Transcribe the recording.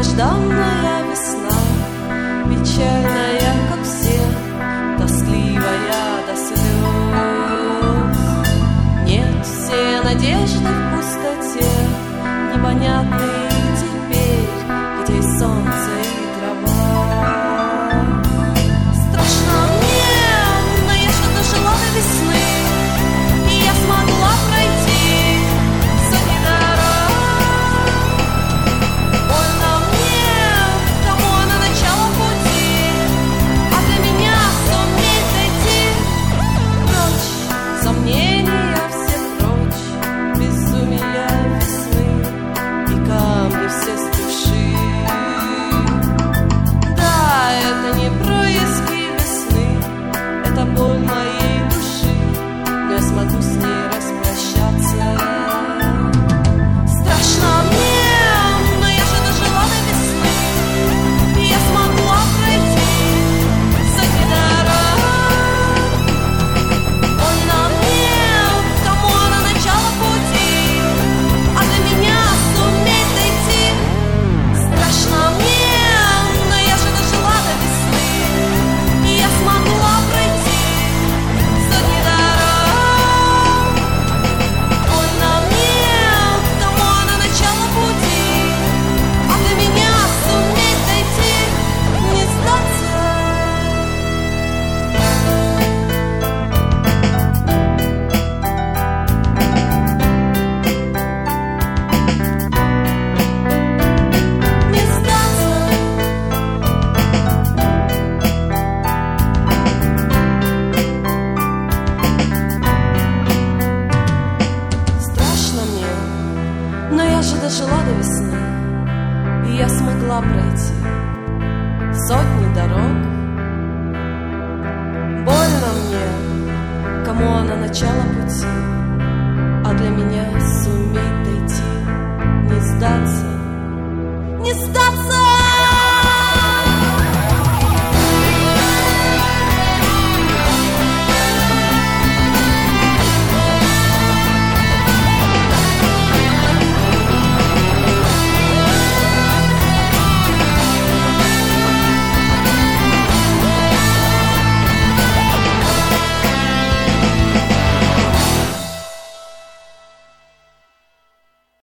долгожданная весна, печальная, как все, тоскливая до слез. Нет, все надежды в пустоте, непонятные теперь, где и солнце, и трава. Страшно мне, но я же дожила до весны, и я смогла пройти сотни дорог. Больно мне, кому она начало пути, а для меня суметь дойти прочь, сомнения все прочь, безумия весны и камни все стывши. Да, это не происки весны, это боль моей души, но я смогу с ней распрощаться. Страшно мне, но я же дожила до весны, и я смогла пройти сотни дорог. Больно мне, кому она начало пути, а для меня суметь дойти. Страшно мне, но я же дожила до весны, и я смогла пройти сотни дорог. Больно мне, кому она начало пути, а для меня суметь дойти, не сдаться. Не сдаться. Страшно мне, но я же дожила до весны, и я смогла пройти сотни дорог. Больно мне, кому она начало пути, а для меня суметь дойти, не сдаться, не сдаться.